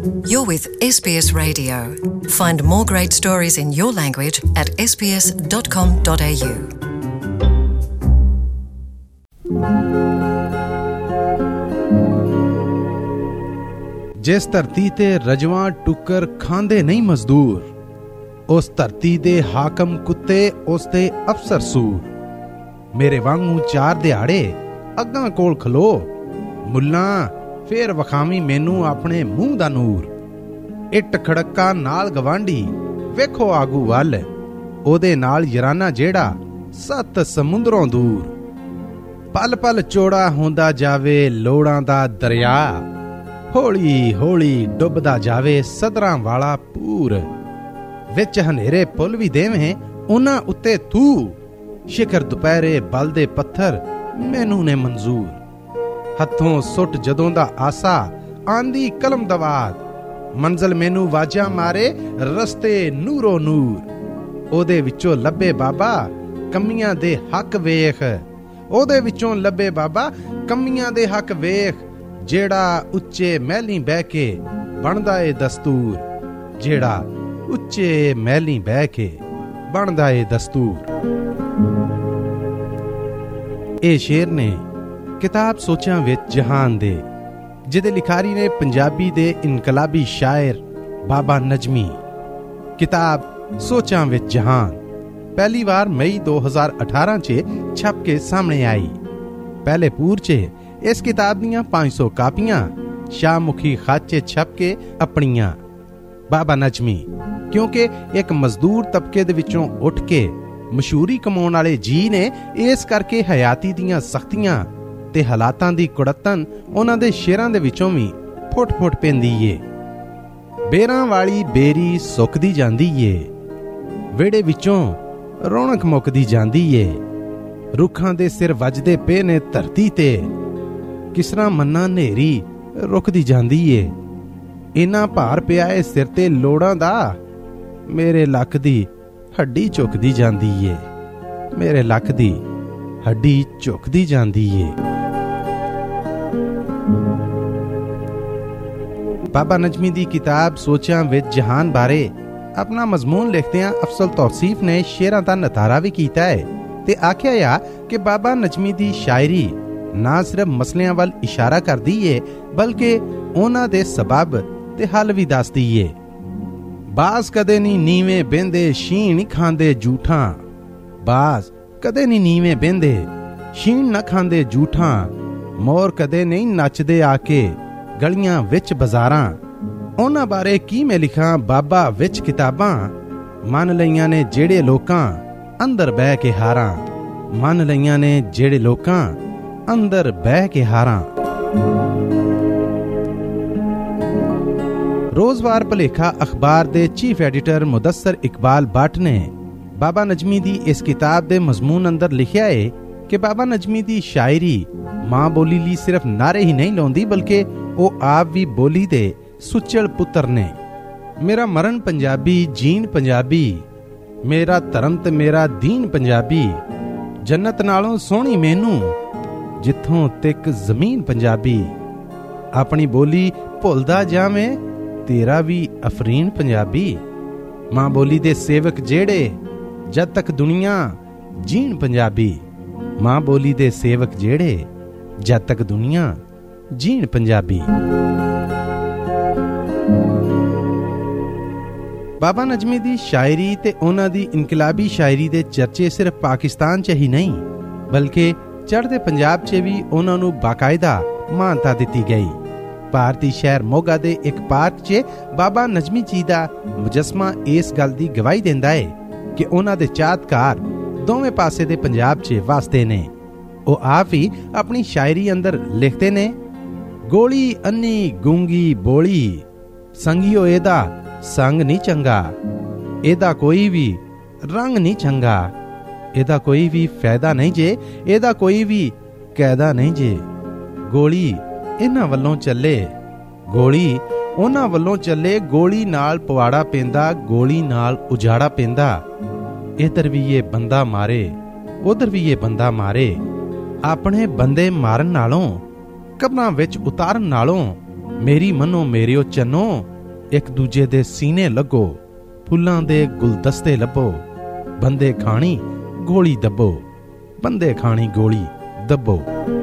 You're with SBS Radio. Find more great stories in your language at sbs.com.au. ਜਿਸ ਧਰਤੀ ਤੇ ਰਜਵਾਂ ਟੁੱਕਰ ਖਾਂਦੇ ਨਹੀਂ ਮਜ਼ਦੂਰ, ਉਸ ਧਰਤੀ ਦੇ ਹਾਕਮ ਕੁੱਤੇ, ਉਸ ਦੇ ਅਫਸਰ ਸੂਰ। ਮੇਰੇ ਵਾਂਗੂ 4 ਦਿਹਾੜੇ ਅੱਗਾਂ ਕੋਲ ਖਲੋ, ਮੁੱਲਾਂ ਫੇਰ ਵਖਾਵੀਂ ਮੈਨੂੰ ਆਪਣੇ ਮੂੰਹ ਦਾ ਨੂਰ। ਇੱਟ ਖੜੱਕਾ ਨਾਲ ਗਵਾਂਢੀ, ਵੇਖੋ ਆਗੂ ਵੱਲ, ਉਹਦੇ ਨਾਲ ਯਾਰਾਨਾ ਜਿਹੜਾ 7 ਸਮੁੰਦਰੋਂ ਦੂਰ। ਪਲ ਪਲ ਚੌੜਾ ਹੁੰਦਾ ਜਾਵੇ ਲੋੜਾਂ ਦਾ ਦਰਿਆ, ਹੌਲੀ ਹੌਲੀ ਡੁੱਬਦਾ ਜਾਵੇ ਸਦਰਾਂ ਵਾਲਾ ਪੂਰ। ਵਿੱਚ ਹਨੇਰੇ ਪੁੱਲ ਵੀ ਦੇਵੇਂ ਉਹਨਾਂ ਉੱਤੇ ਤੂੰ, ਸ਼ਿਖਰ ਦੁਪਹਿਰੇ ਬਲਦੇ ਪੱਥਰ ਮੈਨੂੰ ਨੇ ਮਨਜ਼ੂਰ। ਹੱਥੋਂ ਸੁੱਟ ਜਦੋਂ ਦਾ ਆਸਾ ਆਂਦੀ ਕਲਮ ਦਵਾਤ, ਮੰਜ਼ਲ ਮੈਨੂੰ ਵਾਜਾਂ ਮਾਰੇ ਰਸਤੇ ਨੂਰੋ ਨੂਰ। ਉਹਦੇ ਵਿੱਚੋਂ ਲੱਭੇ ਬਾਬਾ ਕਮੀਆਂ ਦੇ ਹੱਕ ਵੇਖ, ਉਹਦੇ ਵਿੱਚੋਂ ਲੱਭੇ ਬਾਬਾ ਕਮੀਆਂ ਦੇ ਹੱਕ ਵੇਖ। ਜਿਹੜਾ ਉੱਚੇ ਮਹਿਲੀਂ ਬਹਿ ਕੇ ਬਣਦਾ ਏ ਦਸਤੂਰ, ਜਿਹੜਾ ਉੱਚੇ ਮਹਿਲੀਂ ਬਹਿ ਕੇ ਬਣਦਾ ਏ ਦਸਤੂਰ। ਇਹ ਸ਼ੇਰ ਨੇ ਕਿਤਾਬ ਸੋਚਾਂ ਵਿੱਚ ਜਹਾਨ ਦੇ, ਜਿਹਦੇ ਲਿਖਾਰੀ ਨੇ ਪੰਜਾਬੀ ਦੇ ਇਨਕਲਾਬੀ ਸ਼ਾਇਰ ਬਾਬਾ ਨਜ਼ਮੀ। ਕਿਤਾਬ ਸੋਚਾਂ ਵਿੱਚ ਜਹਾਨ ਪਹਿਲੀ ਵਾਰ ਮਈ 2018 'ਚ ਛਪ ਕੇ ਸਾਹਮਣੇ ਆਈ। ਪਹਿਲੇ ਪੂਰ 'ਚ ਇਸ ਕਿਤਾਬ ਦੀਆਂ 500 ਕਾਪੀਆਂ ਸ਼ਾਹਮੁਖੀ ਖੱਤ 'ਚ ਛਪ ਕੇ ਆਪਣੀਆਂ। ਬਾਬਾ ਨਜ਼ਮੀ ਕਿਉਂਕਿ ਇੱਕ ਮਜ਼ਦੂਰ ਤਬਕੇ ਦੇ ਵਿੱਚੋਂ ਉੱਠ ਕੇ ਮਸ਼ਹੂਰੀ ਕਮਾਉਣ ਵਾਲੇ ਜੀ ਨੇ, ਇਸ ਕਰਕੇ ਹਯਾਤੀ ਦੀਆਂ ਸਖਤੀਆਂ ਤੇ ਹਾਲਾਤਾਂ ਦੀ ਕੁੜੱਤਨ ਉਹਨਾਂ ਦੇ ਸ਼ੇਰਾਂ ਦੇ ਵਿੱਚੋਂ ਵੀ ਫੁੱਟ ਫੁੱਟ ਪੈਂਦੀ ਏ। ਬੇਰਾਂ ਵਾਲੀ ਬੇਰੀ ਸੁੱਕਦੀ ਜਾਂਦੀ ਏ, ਵਿਹੜੇ ਵਿੱਚੋਂ ਰੌਣਕ ਮੁੱਕਦੀ ਜਾਂਦੀ ਏ। ਰੁੱਖਾਂ ਦੇ ਸਿਰ ਵੱਜਦੇ ਪਏ ਨੇ ਧਰਤੀ ਤੇ, ਕਿਸ ਤਰ੍ਹਾਂ ਮੰਨਾ ਹਨੇਰੀ ਰੁਕਦੀ ਜਾਂਦੀ ਏ। ਇੰਨਾ ਭਾਰ ਪਿਆ ਏ ਸਿਰ ਤੇ ਲੋੜਾਂ ਦਾ, ਮੇਰੇ ਲੱਕ ਦੀ ਹੱਡੀ ਝੁਕਦੀ ਜਾਂਦੀ ਏ, ਮੇਰੇ ਲੱਕ ਦੀ ਹੱਡੀ ਝੁਕਦੀ ਜਾਂਦੀ ਏ। ਬਾਬਾ ਨਜ਼ਮੀ ਦੀ ਕਿਤਾਬ ਸੋਚਾਂ ਵਿੱਚ ਜਹਾਨ ਬਾਰੇ ਆਪਣਾ ਮਜ਼ਮੂਨ ਲਿਖਦਿਆਂ ਅਫਸਲ ਤੌਸੀਫ ਨੇ ਸ਼ੇਰਾਂ ਦਾ ਨਤਾਰਾ ਵੀ ਕੀਤਾ ਹੈ ਤੇ ਆਖਿਆ ਕਿ ਬਾਬਾ ਨਜ਼ਮੀ ਦੀ ਸ਼ਾਇਰੀ ਨਾ ਸਿਰਫ ਮਸਲਿਆਂ ਵੱਲ ਇਸ਼ਾਰਾ ਕਰਦੀ ਏ, ਬਲਕਿ ਉਹਨਾਂ ਦੇ ਸਬਬ ਤੇ ਹੱਲ ਵੀ ਦੱਸਦੀ ਏ। ਬਾਜ਼ ਕਦੇ ਨਹੀਂ ਨੀਵੇਂ ਬਹਿੰਦੇ ਸ਼ੀਣ ਖਾਂਦੇ ਜੂਠਾਂ, ਬਾਜ਼ ਕਦੇ ਨਹੀਂ ਨੀਵੇਂ ਬਹਿੰਦੇ ਸ਼ੀਣ ਨਾ ਖਾਂਦੇ ਜੂਠਾਂ। ਮੋਰ ਕਦੇ ਨਹੀਂ ਨੱਚਦੇ ਆ ਕੇ ਗਲੀਆਂ ਵਿੱਚ ਬਾਜ਼ਾਰਾਂ। ਉਹਨਾਂ ਬਾਰੇ ਕੀ ਮੈਂ ਲਿਖਾਂ ਬਾਬਾ ਵਿੱਚ ਕਿਤਾਬਾਂ, ਮੰਨ ਲਈਆਂ ਨੇ ਜਿਹੜੇ ਲੋਕਾਂ ਅੰਦਰ ਬਹਿ ਕੇ ਹਾਰਾਂ, ਮੰਨ ਲਈਆਂ ਨੇ ਜਿਹੜੇ ਲੋਕਾਂ ਅੰਦਰ ਬਹਿ ਕੇ ਹਾਰਾਂ। ਰੋਜ਼ਵਾਰ ਭਲੇਖਾ ਅਖਬਾਰ ਦੇ ਚੀਫ ਐਡੀਟਰ ਮੁਦੱਸਰ ਇਕਬਾਲ ਭੱਟ ਨੇ ਬਾਬਾ ਨਜ਼ਮੀ ਦੀ ਇਸ ਕਿਤਾਬ ਦੇ ਮਜ਼ਮੂਨ ਅੰਦਰ ਲਿਖਿਆ ਹੈ ਕਿ ਬਾਬਾ ਨਜ਼ਮੀ ਦੀ ਸ਼ਾਇਰੀ ਮਾਂ ਬੋਲੀ ਲਈ ਸਿਰਫ ਨਾਰੇ ਹੀ ਨਹੀਂ ਲਾਉਂਦੀ, ਬਲਕਿ ਉਹ ਆਪ ਵੀ ਬੋਲੀ ਦੇ ਸੁੱਚਲ ਪੁੱਤਰ ਨੇ। ਮੇਰਾ ਮਰਨ ਪੰਜਾਬੀ, ਜੀਣ ਪੰਜਾਬੀ, ਮੇਰਾ ਧਰਮ ਤੇ ਮੇਰਾ ਦੀਨ ਪੰਜਾਬੀ। ਜੰਨਤ ਨਾਲੋਂ ਸੋਹਣੀ ਮੈਨੂੰ ਜਿੱਥੋਂ ਤੱਕ ਜ਼ਮੀਨ ਪੰਜਾਬੀ। ਆਪਣੀ ਬੋਲੀ ਭੁੱਲਦਾ ਜਾਵੇਂ ਤੇਰਾ ਵੀ ਅਫਰੀਨ ਪੰਜਾਬੀ। ਮਾਂ ਬੋਲੀ ਦੇ ਸੇਵਕ ਜਿਹੜੇ ਜਦ ਤੱਕ ਦੁਨੀਆ ਜੀਣ ਪੰਜਾਬੀ, ਮਾਂ ਬੋਲੀ ਦੇ ਸੇਵਕ ਜਿਹੜੇ ਜਦ ਤੱਕ ਦੁਨੀਆ ਜੀਣ ਪੰਜਾਬੀ। ਬਾਬਾ ਨਜ਼ਮੀ ਦੀ ਸ਼ਾਇਰੀ ਤੇ ਉਹਨਾਂ ਦੀ ਇਨਕਲਾਬੀ ਸ਼ਾਇਰੀ ਦੇ ਚਰਚੇ ਸਿਰਫ ਪਾਕਿਸਤਾਨ 'ਚ ਹੀ ਨਹੀਂ, ਬਲਕਿ ਚੜ੍ਹਦੇ ਪੰਜਾਬ 'ਚ ਵੀ ਉਹਨਾਂ ਨੂੰ ਬਾਕਾਇਦਾ ਮਾਨਤਾ ਦਿੱਤੀ ਗਈ। ਭਾਰਤੀ ਸ਼ਹਿਰ ਮੋਗਾ ਦੇ ਇੱਕ ਪਾਰਕ 'ਚ ਬਾਬਾ ਨਜ਼ਮੀ ਜੀ ਦਾ ਮੁਜੱਸਮਾ ਇਸ ਗੱਲ ਦੀ ਗਵਾਹੀ ਦਿੰਦਾ ਹੈ ਕਿ ਉਹਨਾਂ ਦੇ ਚਾਹਤਕਾਰ ਦੋਵੇਂ ਪਾਸੇ ਦੇ ਪੰਜਾਬ 'ਚ ਵਸਦੇ ਨੇ। ਉਹ ਆਪ ਹੀ ਆਪਣੀ ਸ਼ਾਇਰੀ ਅੰਦਰ ਲਿਖਦੇ ਨੇ, ਗੋਲੀ ਅੰਨੀ ਗੂੰਗੀ ਬੋਲੀ, ਸੰਗੀਓ ਇਹਦਾ ਸੰਗ ਨਹੀਂ ਚੰਗਾ, ਇਹਦਾ ਕੋਈ ਵੀ ਰੰਗ ਨਹੀਂ ਚੰਗਾ, ਇਹਦਾ ਕੋਈ ਵੀ ਫਾਇਦਾ ਨਹੀਂ ਜੇ, ਇਹਦਾ ਕੋਈ ਵੀ ਕਾਇਦਾ ਨਹੀਂ ਜੇ। ਗੋਲੀ ਇਹਨਾਂ ਵੱਲੋਂ ਚੱਲੇ, ਗੋਲੀ ਉਹਨਾਂ ਵੱਲੋਂ ਚੱਲੇ, ਗੋਲੀ ਨਾਲ ਪਵਾੜਾ ਪੈਂਦਾ, ਗੋਲੀ ਨਾਲ ਉਜਾੜਾ ਪੈਂਦਾ। ਇੱਧਰ ਵੀ ਇਹ ਬੰਦਾ ਮਾਰੇ, ਉਧਰ ਵੀ ਇਹ ਬੰਦਾ ਮਾਰੇ। ਆਪਣੇ ਬੰਦੇ ਮਾਰਨ ਨਾਲੋਂ, ਕਬਰਾਂ ਵਿੱਚ ਉਤਾਰਨ ਨਾਲੋਂ, ਮੇਰੀ ਮੰਨੋ ਮੇਰਿਓ ਚੰਨੋ, ਇੱਕ ਦੂਜੇ ਦੇ ਸੀਨੇ ਲੱਗੋ, ਫੁੱਲਾਂ ਦੇ ਗੁਲਦਸਤੇ ਲੱਭੋ, ਬੰਦੇ ਖਾਣੀ ਗੋਲੀ ਦੱਬੋ, ਬੰਦੇ ਖਾਣੀ ਗੋਲੀ ਦੱਬੋ।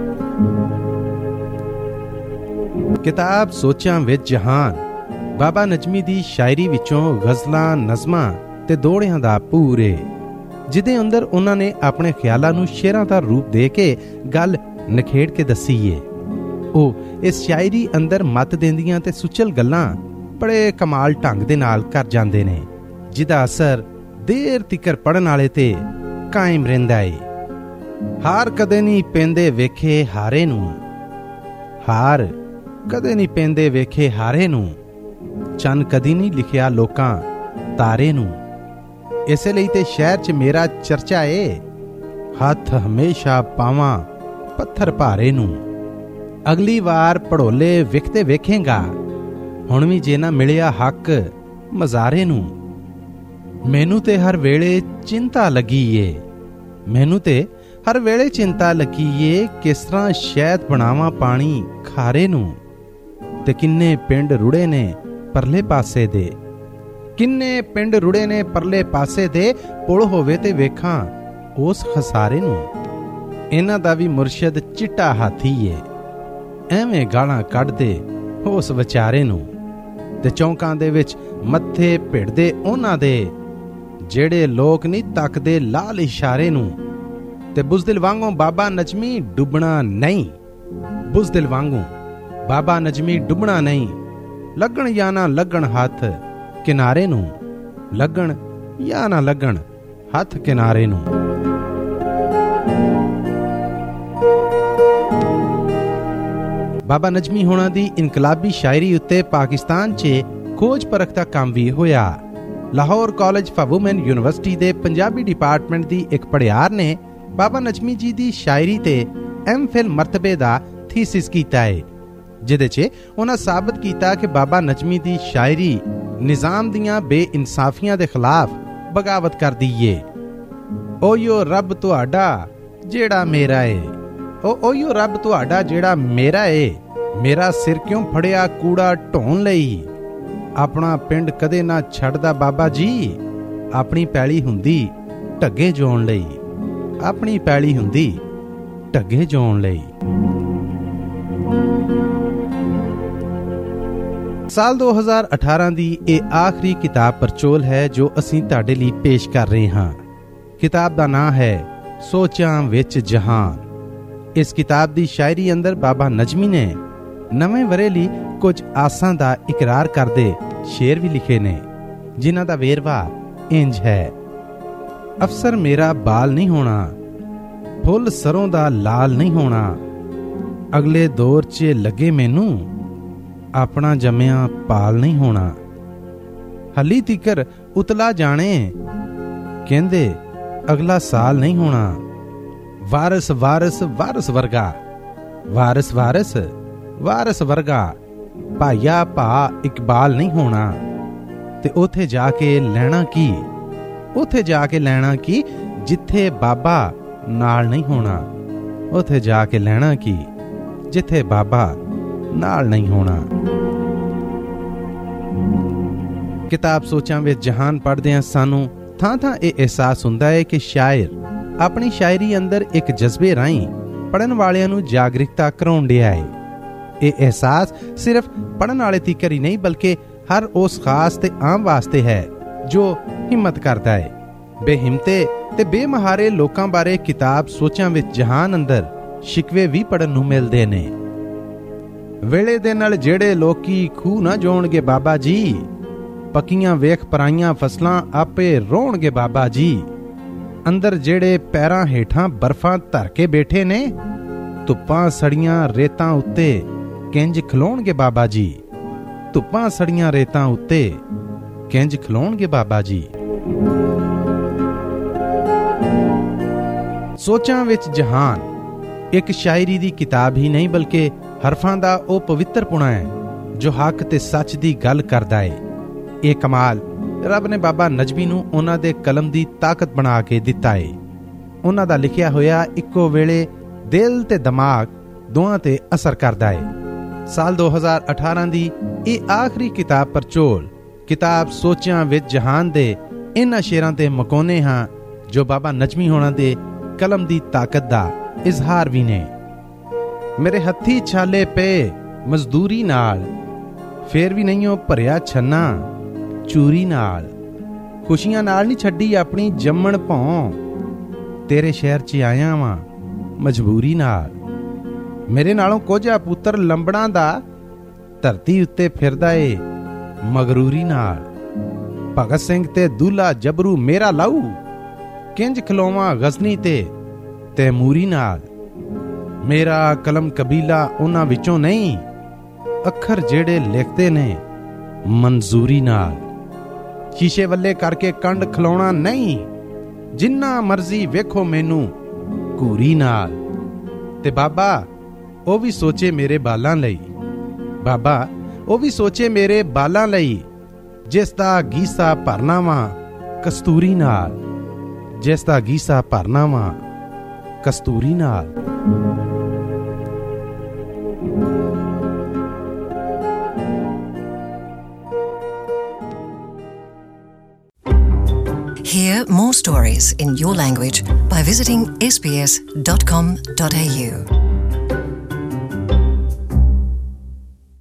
ਕਿਤਾਬ ਸੋਚਾਂ ਵਿੱਚ ਜਹਾਨ ਬਾਬਾ ਨਜ਼ਮੀ ਦੀ ਸ਼ਾਇਰੀ ਵਿੱਚੋਂ ਗਜ਼ਲਾਂ, ਨਜ਼ਮਾਂ ਤੇ ਦੋਹੜਿਆਂ ਦਾ ਪੂਰੇ, ਜਿਹਦੇ ਅੰਦਰ ਉਹਨਾਂ ਨੇ ਆਪਣੇ ਖਿਆਲਾਂ ਨੂੰ ਸ਼ੇਰਾਂ ਦਾ ਰੂਪ ਦੇ ਕੇ ਗੱਲ ਨਖੇੜ ਕੇ ਦੱਸੀ ਏ। ਉਹ ਇਸ ਸ਼ਾਇਰੀ ਅੰਦਰ ਮੱਤ ਦਿੰਦੀਆਂ ਤੇ ਸੁਚਲ ਗੱਲਾਂ ਬੜੇ ਕਮਾਲ ਢੰਗ ਦੇ ਨਾਲ ਕਰ ਜਾਂਦੇ ਨੇ, ਜਿਹਦਾ ਅਸਰ ਦੇਰ ਤਿਕਰ ਪੜਨ ਵਾਲੇ ਤੇ ਕਾਇਮ ਰਹਿੰਦਾ ਏ। ਹਾਰ ਕਦੇ ਨਹੀਂ ਪੈਂਦੇ ਵੇਖੇ ਹਾਰੇ ਨੂੰ, ਹਾਰ ਕਦੇ ਨਹੀਂ ਪੈਂਦੇ ਵੇਖੇ ਹਾਰੇ ਨੂੰ, ਚੰਨ ਕਦੀ ਨਹੀਂ ਲਿਖਿਆ ਲੋਕਾਂ ਤਾਰੇ ਨੂੰ। ਇਸੇ ਲਈ ਤੇ ਸ਼ਹਿਰ 'ਚ ਮੇਰਾ ਚਰਚਾ ਏ, ਹੱਥ ਹਮੇਸ਼ਾ ਪਾਵਾਂ ਪੱਥਰ ਭਾਰੇ ਨੂੰ। ਅਗਲੀ ਵਾਰ ਪੜੋਲੇ ਵਿਖਤੇ ਵੇਖੇਗਾ, ਹੁਣ ਵੀ ਜੇ ਨਾ ਮਿਲਿਆ ਹੱਕ ਮਜ਼ਾਰੇ ਨੂੰ। ਮੈਨੂੰ ਤੇ ਹਰ ਵੇਲੇ ਚਿੰਤਾ ਲੱਗੀ ਏ, ਮੈਨੂੰ ਤੇ ਹਰ ਵੇਲੇ ਚਿੰਤਾ ਲੱਗੀ ਏ, ਕਿਸ ਤਰ੍ਹਾਂ ਸ਼ਹਿਦ ਬਣਾਵਾਂ ਪਾਣੀ ਖਾਰੇ ਨੂੰ। ਤੇ ਕਿੰਨੇ ਪਿੰਡ ਰੁੜੇ ਨੇ ਪਰਲੇ ਪਾਸੇ ਦੇ, ਕਿੰਨੇ ਪਿੰਡ ਰੁੜੇ ਨੇ ਪਰਲੇ ਪਾਸੇ ਦੇ, ਪੁਲ ਹੋਵੇ ਤੇ ਵੇਖਾਂ ਉਸ ਖਸਾਰੇ ਨੂੰ। ਇਹਨਾਂ ਦਾ ਵੀ ਮੁਰਸ਼ਦ ਚਿੱਟਾ ਹਾਥੀ ਏ, ਐਵੇਂ ਗਾਲਾਂ ਕੱਢਦੇ ਉਸ ਵਿਚਾਰੇ ਨੂੰ। ਤੇ ਚੌਂਕਾਂ ਦੇ ਵਿੱਚ ਮੱਥੇ ਭਿੜਦੇ ਉਹਨਾਂ ਦੇ, ਜਿਹੜੇ ਲੋਕ ਨਹੀਂ ਤੱਕਦੇ ਲਾਲ ਇਸ਼ਾਰੇ ਨੂੰ। ਤੇ ਬੁਜ਼ਦਿਲ ਵਾਂਗੂ ਬਾਬਾ ਨਜ਼ਮੀ ਡੁੱਬਣਾ ਨਹੀਂ, ਬੁਜ਼ਦਿਲ ਵਾਂਗੂ ਬਾਬਾ ਨਜ਼ਮੀ ਡੁੱਬਣਾ ਨਹੀਂ। ਲੱਗਣ ਜਾਂ ਨਾ ਲੱਗਣ ਹੱਥ ਕਿਨਾਰੇ ਨੂੰ, ਲੱਗਣ ਜਾਂ ਨਾ ਲੱਗਣ ਹੱਥ ਕਿਨਾਰੇ ਨੂੰ। ਬਾਬਾ ਨਜ਼ਮੀ ਹੋਣਾ ਦੀ ਇਨਕਲਾਬੀ ਸ਼ਾਇਰੀ ਉੱਤੇ ਪਾਕਿਸਤਾਨ 'ਚ ਖੋਜ ਪਰਖ ਦਾ ਕੰਮ ਵੀ ਹੋਇਆ। Lahore college for women university ਦੇ ਪੰਜਾਬੀ ਡਿਪਾਰਟਮੈਂਟ ਦੀ ਇੱਕ ਪੜ੍ਹਿਆਰ ਨੇ ਬਾਬਾ ਨਜ਼ਮੀ ਜੀ ਦੀ ਸ਼ਾਇਰੀ ਤੇ ਐਮਫਿਲ ਮਰਤਬੇ ਦਾ ਥੀਸਿਸ ਕੀਤਾ ਹੈ, ਜਿਹਦੇ 'ਚ ਉਹਨਾਂ ਸਾਬਤ ਕੀਤਾ ਕਿ ਬਾਬਾ ਨਜ਼ਮੀ ਦੀ ਸ਼ਾਇਰੀ ਨਿਜ਼ਾਮ ਦੀਆਂ ਬੇਇਨਸਾਫੀਆਂ ਦੇ ਖਿਲਾਫ ਬਗਾਵਤ ਕਰਦੀ ਏ। ਓਯੋ ਰੱਬ ਤੁਹਾਡਾ ਜਿਹੜਾ ਮੇਰਾ ਏ, ਓਯੋ ਰੱਬ ਤੁਹਾਡਾ ਜਿਹੜਾ ਮੇਰਾ ਏ, ਮੇਰਾ ਸਿਰ ਕਿਉਂ ਫੜਿਆ ਕੂੜਾ ਢੋਣ ਲਈ। ਆਪਣਾ ਪਿੰਡ ਕਦੇ ਨਾ ਛੱਡਦਾ ਬਾਬਾ ਜੀ, ਆਪਣੀ ਪੈਲੀ ਹੁੰਦੀ ਢੱਗੇ ਜੋਣ ਲਈ, ਆਪਣੀ ਪੈਲੀ ਹੁੰਦੀ ਢੱਗੇ ਜੋਣ ਲਈ। ਸਾਲ 2018 ਦੀ ਇਹ ਆਖਰੀ ਕਿਤਾਬ ਪਰਚੋਲ ਹੈ ਜੋ ਅਸੀਂ ਤੁਹਾਡੇ ਲਈ ਪੇਸ਼ ਕਰ ਰਹੇ ਹਾਂ। ਕਿਤਾਬ ਦਾ ਨਾਂ ਹੈ ਸੋਚਾਂ ਵਿੱਚ ਜਹਾਨ। ਇਸ ਕਿਤਾਬ ਦੀ ਸ਼ਾਇਰੀ ਅੰਦਰ ਬਾਬਾ ਨਜ਼ਮੀ ਨੇ ਨਵੇਂ ਵਰੇ ਲਈ ਕੁਝ ਆਸਾਂ ਦਾ ਇਕਰਾਰ ਕਰਦੇ ਸ਼ੇਰ ਵੀ ਲਿਖੇ ਨੇ, ਜਿਨ੍ਹਾਂ ਦਾ ਵੇਰਵਾ ਇੰਜ ਹੈ। ਅਫਸਰ ਮੇਰਾ ਬਾਲ ਨਹੀਂ ਹੋਣਾ, ਫੁੱਲ ਸਰੋਂ ਦਾ ਲਾਲ ਨਹੀਂ ਹੋਣਾ, ਅਗਲੇ ਦੌਰ 'ਚ ਲੱਗੇ ਮੈਨੂੰ ਆਪਣਾ ਜੰਮਿਆ ਪਾਲ ਨਹੀਂ ਹੋਣਾ। ਹਲੀ ਤਿਕਰ ਉਤਲਾ ਜਾਣੇ ਕਹਿੰਦੇ ਅਗਲਾ ਸਾਲ ਨਹੀਂ ਹੋਣਾ। ਵਾਰਸ ਵਾਰਸ ਵਾਰਸ ਵਰਗਾ, ਵਾਰਸ ਵਾਰਸ ਵਾਰਸ ਵਰਗਾ, ਭਾਈਆ ਭਾ ਇਕਬਾਲ ਨਹੀਂ ਹੋਣਾ। ਤੇ ਉਥੇ ਜਾ ਕੇ ਲੈਣਾ ਕੀ, ਉਥੇ ਜਾ ਕੇ ਲੈਣਾ ਕੀ, ਜਿੱਥੇ ਬਾਬਾ ਨਾਲ ਨਹੀਂ ਹੋਣਾ। ਉਥੇ ਜਾ ਕੇ ਲੈਣਾ ਕੀ, ਜਿੱਥੇ ਬਾਬਾ ਨਾਲ ਨਹੀਂ ਹੋਣਾ। ਕਿਤਾਬ ਸੋਚਾਂ ਵਿੱਚ ਜਹਾਨ ਪੜ੍ਹਦਿਆਂ ਸਾਨੂੰ ਥਾਂ ਥਾਂ ਇਹ ਅਹਿਸਾਸ ਹੁੰਦਾ ਹੈ ਕਿ ਸ਼ਾਇਰ ਆਪਣੀ ਸ਼ਾਇਰੀ ਅੰਦਰ ਇੱਕ ਜਜ਼ਬੇ ਰਾਹੀਂ ਪੜ੍ਹਨ ਵਾਲਿਆਂ ਨੂੰ ਜਾਗਰਿਕਤਾ ਕਰਾਉਣ ਡਿਆ ਹੈ। ਇਹ ਅਹਿਸਾਸ ਸਿਰਫ ਪੜ੍ਹਨ ਵਾਲੇ ਤੀਕਰ ਹੀ ਨਹੀਂ ਬਲਕਿ ਹਰ ਉਸ ਖਾਸ ਤੇ ਆਮ ਵਾਸਤੇ ਹੈ ਜੋ ਹਿੰਮਤ ਕਰਦਾ ਹੈ। ਬੇਹਿੰਮਤੇ ਤੇ ਬੇਮਹਾਰੇ ਲੋਕਾਂ ਬਾਰੇ ਕਿਤਾਬ ਸੋਚਾਂ ਵਿੱਚ ਜਹਾਨ ਅੰਦਰ ਸ਼ਿਕਵੇ ਵੀ ਪੜ੍ਹਨ ਨੂੰ ਮਿਲਦੇ ਨੇ। ਵੇਲੇ ਦੇ ਨਾਲ ਜਿਹੜੇ ਲੋਕੀ ਖੂਹ ਨਾ ਜੋਣਗੇ ਬਾਬਾ ਜੀ, ਪੱਕੀਆਂ ਵੇਖ ਪਰਾਈਆਂ ਫਸਲਾਂ ਆਪੇ ਰੋਣਗੇ ਬਾਬਾ ਜੀ। ਅੰਦਰ ਜਿਹੜੇ ਪੈਰਾਂ ਹੇਠਾਂ ਬਰਫਾਂ ਧਰ ਕੇ ਬੈਠੇ ਨੇ, ਧੁੱਪਾਂ ਸੜੀਆਂ ਰੇਤਾਂ ਉੱਤੇ ਕਿੰਜ ਖਲੋਣਗੇ ਬਾਬਾ ਜੀ, ਧੁੱਪਾਂ ਸੜੀਆਂ ਰੇਤਾਂ ਉੱਤੇ ਕਿੰਜ ਖਲੋਣਗੇ ਬਾਬਾ ਜੀ। ਸੋਚਾਂ ਵਿੱਚ ਜਹਾਨ ਇੱਕ ਸ਼ਾਇਰੀ ਦੀ ਕਿਤਾਬ ਹੀ ਨਹੀਂ ਬਲਕਿ ਹਰਫਾਂ ਦਾ ਉਹ ਪਵਿੱਤਰ ਪੁਣਾ ਹੈ ਜੋ ਹੱਕ ਤੇ ਸੱਚ ਦੀ ਗੱਲ ਕਰਦਾ ਹੈ। ਇਹ ਕਮਾਲ ਰੱਬ ਨੇ ਬਾਬਾ ਨਜ਼ਮੀ ਨੂੰ ਉਹਨਾਂ ਦੇ ਕਲਮ ਦੀ ਤਾਕਤ ਬਣਾ ਕੇ ਦਿੱਤਾ ਹੈ। ਉਹਨਾਂ ਦਾ ਲਿਖਿਆ ਹੋਇਆ ਇੱਕੋ ਵੇਲੇ ਦਿਲ ਤੇ ਦਿਮਾਗ ਦੋਹਾਂ ਤੇ ਅਸਰ ਕਰਦਾ ਹੈ। ਸਾਲ 2018 ਦੀ ਇਹ ਆਖਰੀ ਕਿਤਾਬ ਪਰਚੋਲ ਕਿਤਾਬ ਸੋਚਾਂ ਵਿੱਚ ਜਹਾਨ ਦੇ ਇਹਨਾਂ ਸ਼ੇਰਾਂ ਤੇ ਮਕਾਉਂਦੇ ਹਾਂ ਜੋ ਬਾਬਾ ਨਜ਼ਮੀ ਹੋਣਾ ਦੇ ਕਲਮ ਦੀ ਤਾਕਤ ਦਾ ਇਜ਼ਹਾਰ ਵੀ ਨੇ। ਮੇਰੇ ਹੱਥੀ ਛਾਲੇ ਪਏ ਮਜ਼ਦੂਰੀ ਨਾਲ, ਫੇਰ ਵੀ ਨਹੀਂ ਉਹ ਭਰਿਆ ਛੰਨਾ ਚੂਰੀ ਨਾਲ। ਖੁਸ਼ੀਆਂ ਨਾਲ ਨਹੀਂ ਛੱਡੀ ਆਪਣੀ ਜੰਮਣ ਭੌਂ, ਤੇਰੇ ਸ਼ਹਿਰ 'ਚ ਆਇਆ ਵਾਂ ਮਜਬੂਰੀ ਨਾਲ। ਮੇਰੇ ਨਾਲੋਂ ਕੋਝਾ ਪੁੱਤਰ ਲੰਬੜਾਂ ਦਾ ਧਰਤੀ ਉੱਤੇ ਫਿਰਦਾ ਏ ਮਗਰੂਰੀ ਨਾਲ। ਭਗਤ ਸਿੰਘ ਤੇ ਦੁੱਲਾ ਜਬਰੂ ਮੇਰਾ ਲਾਊ, ਕਿੰਜ ਖਲੋਵਾਂ ਗਜ਼ਨੀ ਤੇ ਤੈਮੂਰੀ ਨਾਲ। ਮੇਰਾ ਕਲਮ ਕਬੀਲਾ ਉਹਨਾਂ ਵਿੱਚੋਂ ਨਹੀਂ, ਅੱਖਰ ਜਿਹੜੇ ਲਿਖਦੇ ਨੇ ਮਨਜ਼ੂਰੀ ਨਾਲ। ਸ਼ੀਸ਼ੇ ਵੱਲੇ ਕਰਕੇ ਕੰਡ ਖਲਾਉਣਾ ਨਹੀਂ, ਜਿੰਨਾ ਮਰਜ਼ੀ ਵੇਖੋ ਮੈਨੂੰ ਘੂਰੀ ਨਾਲ। ਤੇ ਬਾਬਾ ਉਹ ਵੀ ਸੋਚੇ ਮੇਰੇ ਬਾਲਾਂ ਲਈ, ਬਾਬਾ ਉਹ ਵੀ ਸੋਚੇ ਮੇਰੇ ਬਾਲਾਂ ਲਈ, ਜਿਸ ਦਾ ਗੀਸਾ ਭਰਨਾ ਵਾਂ ਕਸਤੂਰੀ ਨਾਲ, ਜਿਸ ਦਾ ਗੀਸਾ ਭਰਨਾ ਵਾਂ ਕਸਤੂਰੀ ਨਾਲ। Hear more stories in your language by visiting sbs.com.au.